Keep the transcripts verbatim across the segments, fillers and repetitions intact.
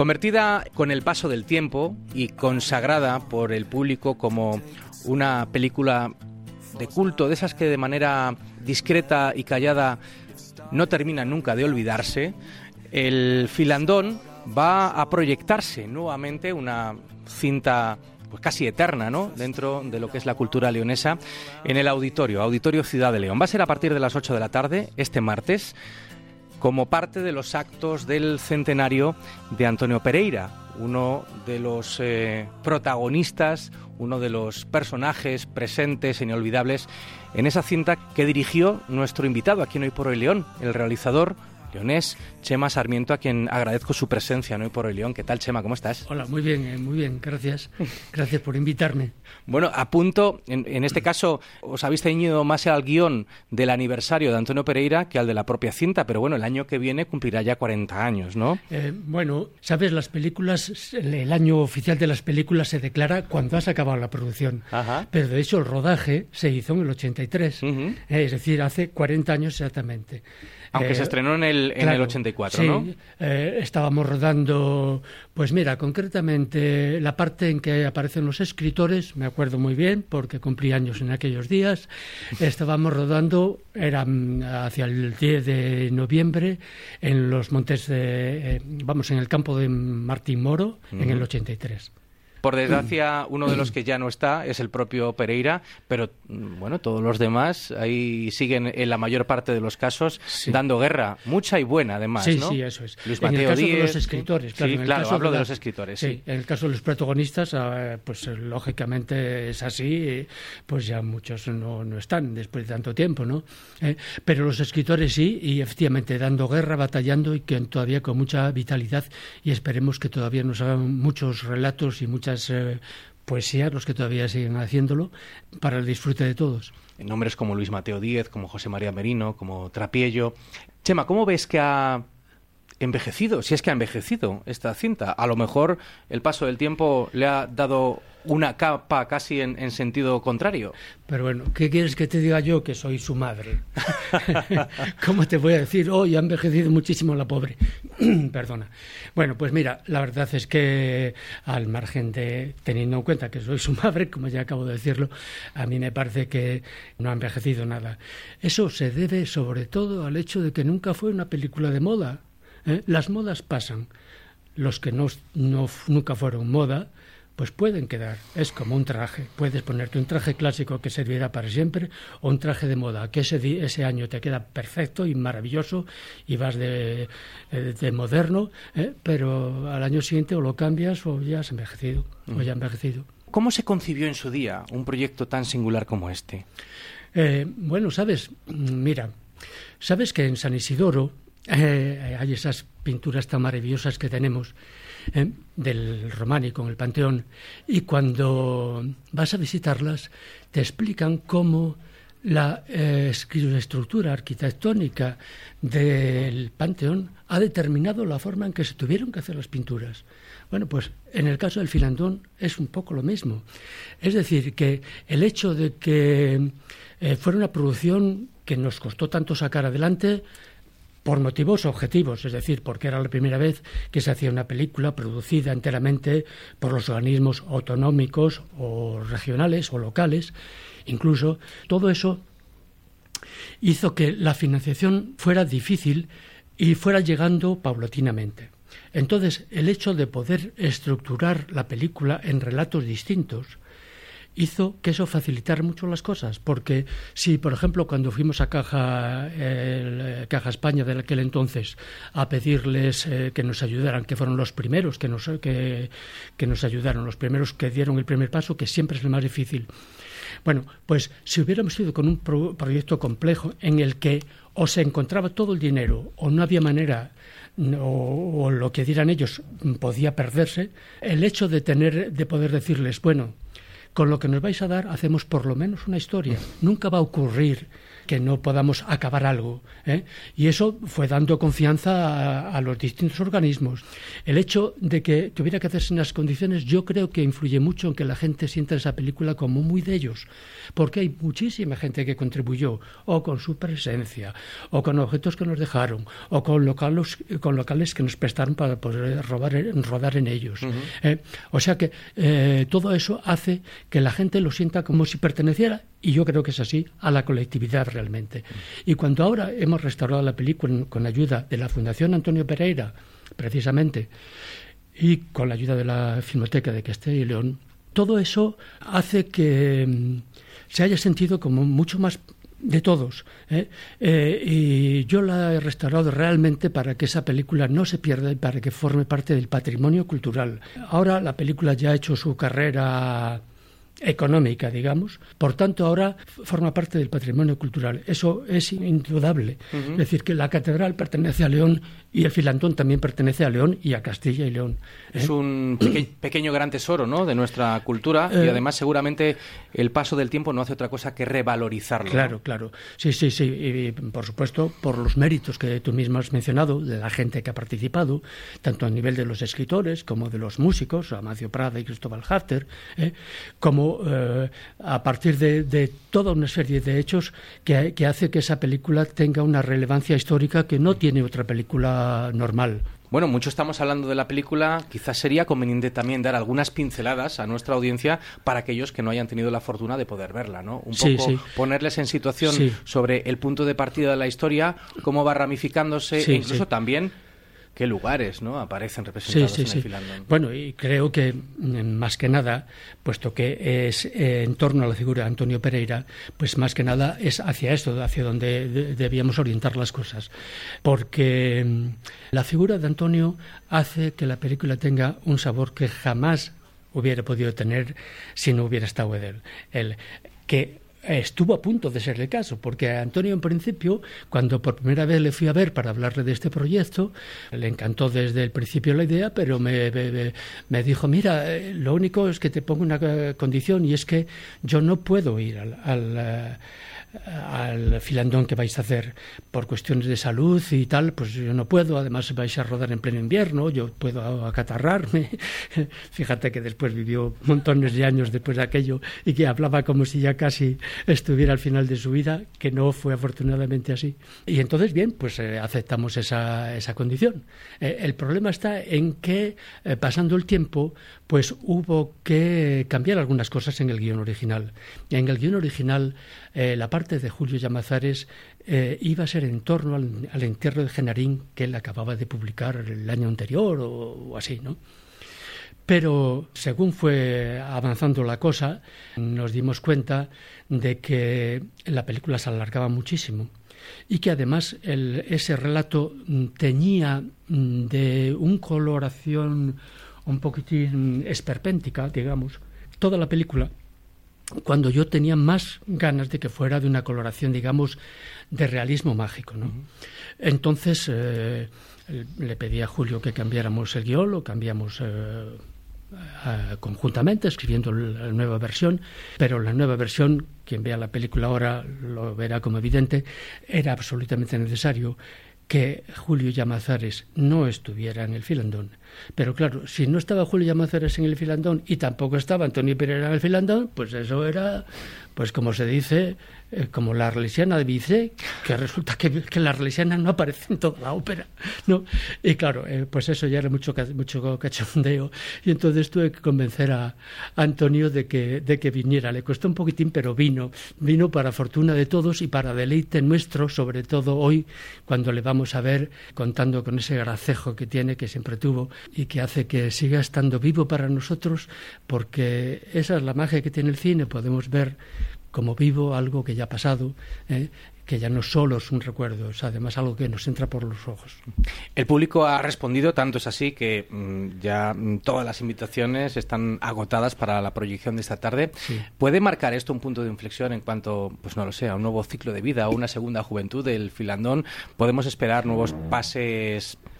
Convertida con el paso del tiempo y consagrada por el público como una película de culto, de esas que de manera discreta y callada no terminan nunca de olvidarse, El Filandón va a proyectarse nuevamente, una cinta pues casi eterna, ¿no?, dentro de lo que es la cultura leonesa, en el auditorio, Auditorio Ciudad de León. Va a ser a partir de las ocho de la tarde, este martes, como parte de los actos del centenario de Antonio Pereira, uno de los eh, protagonistas, uno de los personajes presentes e inolvidables en esa cinta que dirigió nuestro invitado aquí en Hoy por Hoy León, el realizador leonés Chema Sarmiento, a quien agradezco su presencia en Hoy por Hoy León. ¿Qué tal, Chema? ¿Cómo estás? Hola, muy bien, muy bien, gracias. Gracias por invitarme. Bueno, a punto, en, en este caso, os habéis ceñido más al guión del aniversario de Antonio Pereira que al de la propia cinta, pero bueno, el año que viene cumplirá ya cuarenta años, ¿no? Eh, bueno, sabes, las películas, el año oficial de las películas se declara cuando has acabado la producción. Ajá. Pero de hecho el rodaje se hizo en el ochenta y tres, uh-huh. eh, es decir, hace cuarenta años exactamente. Aunque eh, se estrenó en el, en claro, el ochenta y cuatro, sí, ¿no? Eh, estábamos rodando, pues mira, concretamente la parte en que aparecen los escritores, me acuerdo muy bien, porque cumplí años en aquellos días. Estábamos rodando, era hacia el diez de noviembre, en los montes de, eh, vamos, en el campo de Martín Moro, uh-huh. en el ochenta y tres. Por desgracia, uno de los que ya no está es el propio Pereira, pero bueno, todos los demás ahí siguen en la mayor parte de los casos sí. dando guerra, mucha y buena además, sí, ¿no? Sí, eso es. Luis en Mateo el caso Díez, de los escritores, claro. Sí, en el claro, caso hablo de, la... de los escritores, sí. sí. En el caso de los protagonistas, pues lógicamente es así, pues ya muchos no, no están después de tanto tiempo, ¿no? Eh, pero los escritores sí, y efectivamente dando guerra, batallando y que todavía con mucha vitalidad, y esperemos que todavía nos hagan muchos relatos y muchas Eh, poesías, los que todavía siguen haciéndolo, para el disfrute de todos. Nombres como Luis Mateo Díez, como José María Merino, como Trapiello. Chema, ¿cómo ves que ha envejecido? Si es que ha envejecido esta cinta. A lo mejor el paso del tiempo le ha dado una capa casi en, en sentido contrario. Pero bueno, ¿qué quieres que te diga yo, que soy su madre? ¿Cómo te voy a decir? Oh, ya ha envejecido muchísimo la pobre. Perdona. Bueno, pues mira, la verdad es que al margen de, teniendo en cuenta que soy su madre, como ya acabo de decirlo, a mí me parece que no ha envejecido nada. Eso se debe sobre todo al hecho de que nunca fue una película de moda. ¿eh? Las modas pasan. Los que no, no nunca fueron moda, pues pueden quedar. Es como un traje. Puedes ponerte un traje clásico que servirá para siempre o un traje de moda que ese, ese año te queda perfecto y maravilloso y vas de, de moderno, ¿eh? Pero al año siguiente o lo cambias o ya has envejecido, mm. o ya envejecido. ¿Cómo se concibió en su día un proyecto tan singular como este? Eh, bueno, sabes, mira, sabes que en San Isidoro eh, hay esas pinturas tan maravillosas que tenemos, Eh, del románico en el Panteón, y cuando vas a visitarlas te explican cómo la eh, estructura arquitectónica del Panteón ha determinado la forma en que se tuvieron que hacer las pinturas. Bueno, pues en el caso del Filandón es un poco lo mismo. Es decir, que el hecho de que eh, fuera una producción que nos costó tanto sacar adelante por motivos objetivos, es decir, porque era la primera vez que se hacía una película producida enteramente por los organismos autonómicos o regionales o locales, incluso todo eso hizo que la financiación fuera difícil y fuera llegando paulatinamente. Entonces, el hecho de poder estructurar la película en relatos distintos hizo que eso facilitara mucho las cosas, porque si, por ejemplo, cuando fuimos a Caja, eh, Caja España de aquel entonces a pedirles eh, que nos ayudaran, que fueron los primeros que nos, que, que nos ayudaron, los primeros que dieron el primer paso, que siempre es el más difícil. Bueno, pues si hubiéramos ido con un pro- proyecto complejo en el que o se encontraba todo el dinero o no había manera, o, o lo que dieran ellos podía perderse, el hecho de tener, de poder decirles, bueno, con lo que nos vais a dar hacemos por lo menos una historia. Nunca va a ocurrir que no podamos acabar algo, ¿eh? Y eso fue dando confianza a, a los distintos organismos. El hecho de que tuviera que hacerse en las condiciones, yo creo que influye mucho en que la gente sienta esa película como muy de ellos, porque hay muchísima gente que contribuyó, o con su presencia, o con objetos que nos dejaron, o con locales, con locales que nos prestaron para poder robar, rodar en ellos. Uh-huh. ¿eh? O sea que eh, todo eso hace que la gente lo sienta como si perteneciera, y yo creo que es así, a la colectividad realmente. Y cuando ahora hemos restaurado la película con ayuda de la Fundación Antonio Pereira, precisamente, y con la ayuda de la Filmoteca de Castilla y León, todo eso hace que mm, se haya sentido como mucho más de todos, ¿eh? Eh, y yo la he restaurado realmente para que esa película no se pierda y para que forme parte del patrimonio cultural. Ahora la película ya ha hecho su carrera económica, digamos, por tanto ahora forma parte del patrimonio cultural. Eso es indudable. Uh-huh. Es decir, que la catedral pertenece a León y el Filandón también pertenece a León y a Castilla y León. ¿eh? Es un peque- pequeño gran tesoro, ¿no?, de nuestra cultura, eh, y además seguramente el paso del tiempo no hace otra cosa que revalorizarlo. Claro, ¿no? claro. Sí, sí, sí. Y por supuesto, por los méritos que tú mismo has mencionado, de la gente que ha participado, tanto a nivel de los escritores como de los músicos, Amancio Prada y Cristóbal Hafter, ¿eh? como eh, a partir de, de toda una serie de hechos que, que hace que esa película tenga una relevancia histórica que no tiene otra película normal. Bueno, mucho estamos hablando de la película, quizás sería conveniente también dar algunas pinceladas a nuestra audiencia para aquellos que no hayan tenido la fortuna de poder verla, ¿no? Un sí, poco sí. ponerles en situación sí. sobre el punto de partida de la historia, cómo va ramificándose sí, e incluso sí. también qué lugares, ¿no?, aparecen representados sí, sí, en sí. el Filandón. Bueno, y creo que más que nada, puesto que es eh, en torno a la figura de Antonio Pereira, pues más que nada es hacia esto, hacia donde de, debíamos orientar las cosas. Porque mm, la figura de Antonio hace que la película tenga un sabor que jamás hubiera podido tener si no hubiera estado él. él que estuvo a punto de ser el caso, porque a Antonio en principio, cuando por primera vez le fui a ver para hablarle de este proyecto, le encantó desde el principio la idea, pero me, me, me dijo, mira, lo único es que te pongo una condición y es que yo no puedo ir al, al al Filandón que vais a hacer por cuestiones de salud y tal, pues yo no puedo, además vais a rodar en pleno invierno, yo puedo acatarrarme. Fíjate que después vivió montones de años después de aquello y que hablaba como si ya casi estuviera al final de su vida, que no fue afortunadamente así. Y entonces, bien, pues eh, aceptamos esa, esa condición. Eh, el problema está en que, eh, pasando el tiempo, pues hubo que cambiar algunas cosas en el guión original. Y en el guión original, eh, la parte de Julio Llamazares eh, iba a ser en torno al, al entierro de Genarín, que él acababa de publicar el año anterior o, o así, ¿no? Pero según fue avanzando la cosa, nos dimos cuenta de que la película se alargaba muchísimo y que además el, ese relato tenía de una coloración un poquitín esperpéntica, digamos, toda la película, cuando yo tenía más ganas de que fuera de una coloración, digamos, de realismo mágico, ¿no? Uh-huh. Entonces eh, le pedí a Julio que cambiáramos el guión, lo cambiamos eh, eh, conjuntamente, escribiendo la nueva versión, pero la nueva versión, quien vea la película ahora lo verá como evidente, era absolutamente necesario que Julio Llamazares no estuviera en el Filandón. Pero claro, si no estaba Julio Llamazares en el Filandón y tampoco estaba Antonio Pereira en el Filandón, pues eso era, pues como se dice, eh, como la Arlesiana de Bizet, que resulta que, que la Arlesiana no aparece en toda la ópera, ¿no? Y claro, eh, pues eso ya era mucho, mucho cachondeo, y entonces tuve que convencer a Antonio de que, de que viniera. Le costó un poquitín, pero vino. Vino para fortuna de todos y para deleite nuestro, sobre todo hoy, cuando le vamos a ver contando con ese gracejo que tiene, que siempre tuvo, y que hace que siga estando vivo para nosotros, porque esa es la magia que tiene el cine. Podemos ver como vivo algo que ya ha pasado, ¿eh? que ya no solo es un recuerdo, es además algo que nos entra por los ojos. El público ha respondido, tanto es así que mmm, ya mmm, todas las invitaciones están agotadas para la proyección de esta tarde. Sí. ¿Puede marcar esto un punto de inflexión en cuanto, pues no lo sé, a un nuevo ciclo de vida o una segunda juventud del Filandón? ¿Podemos esperar nuevos pases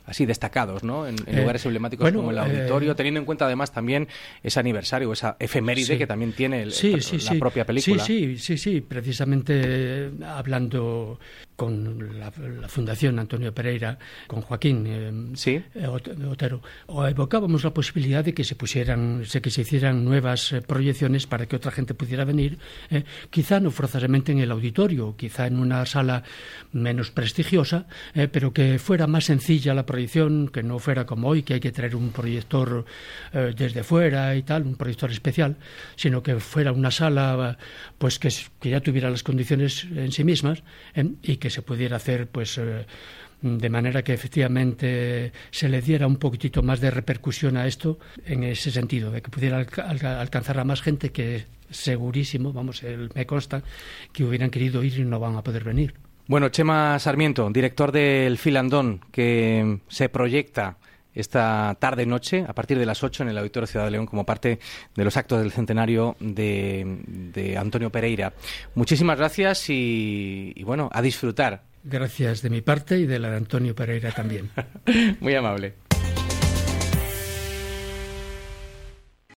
así destacados, ¿no? En, en eh, lugares emblemáticos bueno, como el auditorio, eh, teniendo en cuenta además también ese aniversario, esa efeméride sí. que también tiene el, sí, el, sí, la sí. propia película. Sí, sí, sí, sí. Precisamente eh, hablando con la, la Fundación Antonio Pereira, con Joaquín eh, ¿Sí? eh, Otero, o evocábamos la posibilidad de que se pusieran, que se hicieran nuevas eh, proyecciones para que otra gente pudiera venir, eh, quizá no forzosamente en el auditorio, quizá en una sala menos prestigiosa, eh, pero que fuera más sencilla la proyección, que no fuera como hoy, que hay que traer un proyector eh, desde fuera y tal, un proyector especial, sino que fuera una sala pues que, que ya tuviera las condiciones en sí mismas, eh, y que se pudiera hacer pues eh, de manera que efectivamente se le diera un poquitito más de repercusión a esto, en ese sentido, de que pudiera alca- alca- alcanzar a más gente, que segurísimo, vamos, el, me consta, que hubieran querido ir y no van a poder venir. Bueno, Chema Sarmiento, director del Filandón, que se proyecta esta tarde-noche, a partir de las ocho, en el Auditorio Ciudad de León, como parte de los actos del centenario de, de Antonio Pereira. Muchísimas gracias y, y, bueno, a disfrutar. Gracias de mi parte y de la de Antonio Pereira también. Muy amable.